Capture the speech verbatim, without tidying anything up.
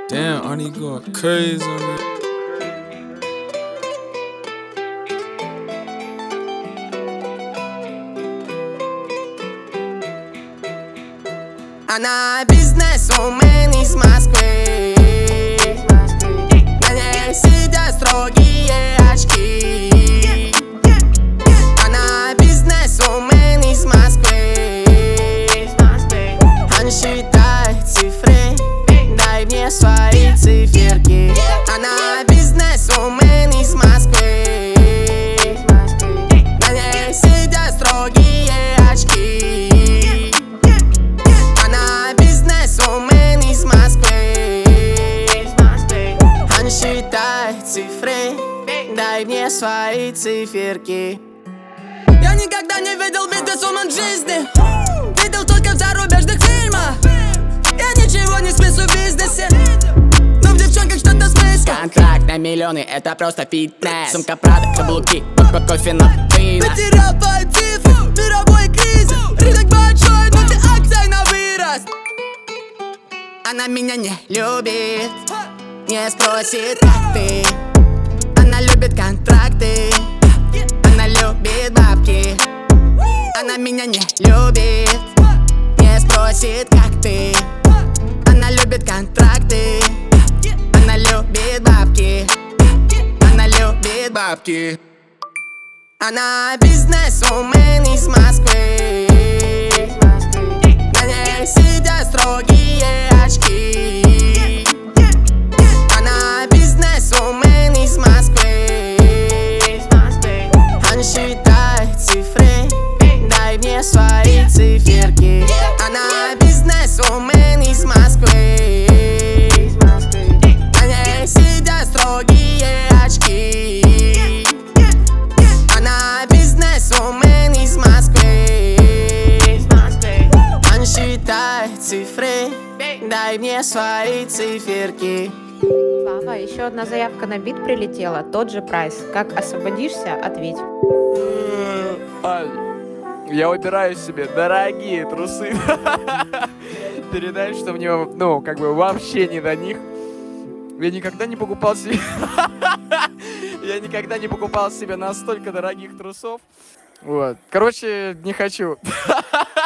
Damn, Arnie going crazy on it. Она бизнесвумен из Москвы. На ней сидят строгие очки. Она бизнесвумен из Москвы. Она считает цифры, дай мне свои циферки. Она бизнесвумен из Москвы. На ней сидят строгие очки. Она бизнесвумен из Москвы. Она считает цифры, дай мне свои циферки. Я никогда не видел бизнесвумен в жизни. Видел только в зарубежных фильмах. Я ничего не смыслю в бизнесе, но в девчонках что-то смысл. Контракт на миллионы, это просто фитнес. Сумка Прада, каблуки, ко- кофе на пиво. Потерял твои цифры, мировой кризис. Рынок большой, но ты акция на вырост. Она меня не любит, не спросит, как ты. Она любит контракты, она любит бабки. Она меня не любит, не спросит, как ты. Она любит контракты, она любит бабки. Она любит бабки. Она бизнесвумен из Москвы. На ней сидят строгие очки. Она бизнесвумен из Москвы. Она считает цифры, дай мне свои циферки. Она бизнесвумен из Москвы. На ней сидят строгие очки. Она бизнесвумен из Москвы. Она считает цифры, дай мне свои циферки. Слава, еще одна заявка на бит прилетела, тот же прайс. Как освободишься, ответь. Ань, я выбираю себе дорогие трусы. Передай, что мне, ну, как бы вообще не до них. Я никогда не покупал себе... Я никогда не покупал себе настолько дорогих трусов. Вот. Короче, не хочу.